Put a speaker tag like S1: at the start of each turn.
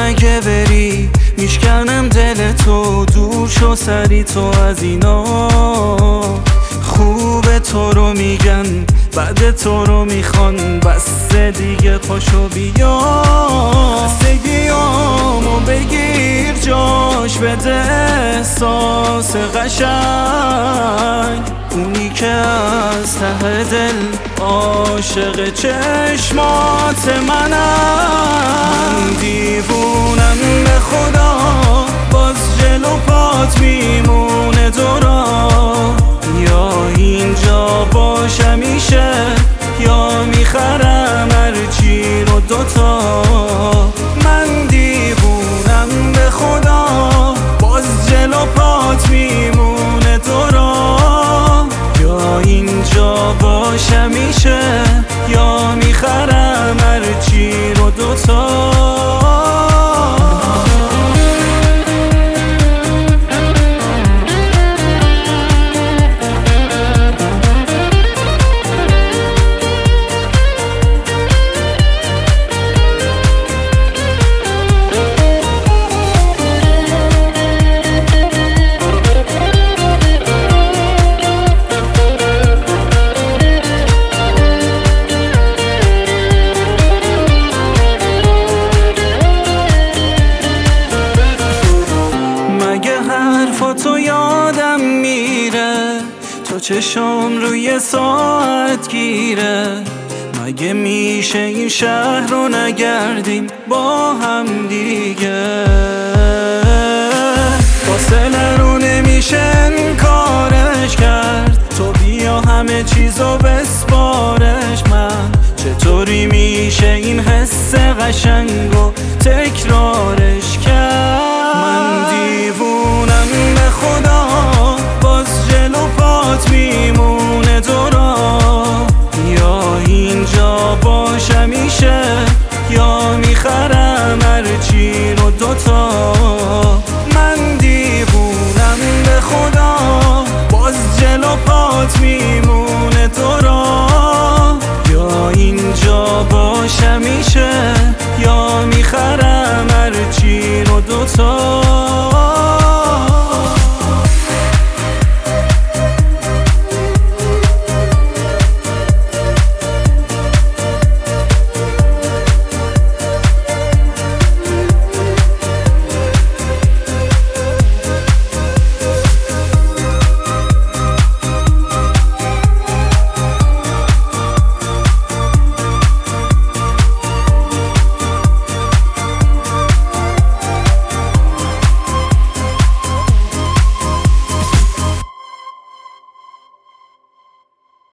S1: اگه بری میشکنم دل تو، دور شو سری تو از اینا. خوب تو رو میگن بعد تو رو میخوان، بس دیگه پاشو بیا. خستگیامو بگیر جاش بده احساس قشنگ، اونی که از ته دل عاشق چشمات منم. دیوونم به خدا باز جلو پات میمونه دورا، یا اینجا باش همیشه یا میخرم هرچی رو دوتا. من دیوونم به خدا باز جلو پات میمونه دورا، یا اینجا باش همیشه یا میخرم هرچی رو دوتا. تو یادم میره، تو چشم روی ساعت گیره. مگه میشه این شهر رو نگردیم با هم دیگه؟ فاصله رو نمیشه انکارش کرد، تو بیا همه چیزو بسپارش. من چطوری میشه این حس قشنگو تکرارش کرد؟ من دیوونم به خدا باز جلو پات میمونه دورا، یا اینجا باش همیشه یا میخرم هرچی رو دوتا. من دیوونم به خدا باز جلو پات میمونه دورا، یا اینجا باش همیشه یا میخرم هرچی رو دوتا.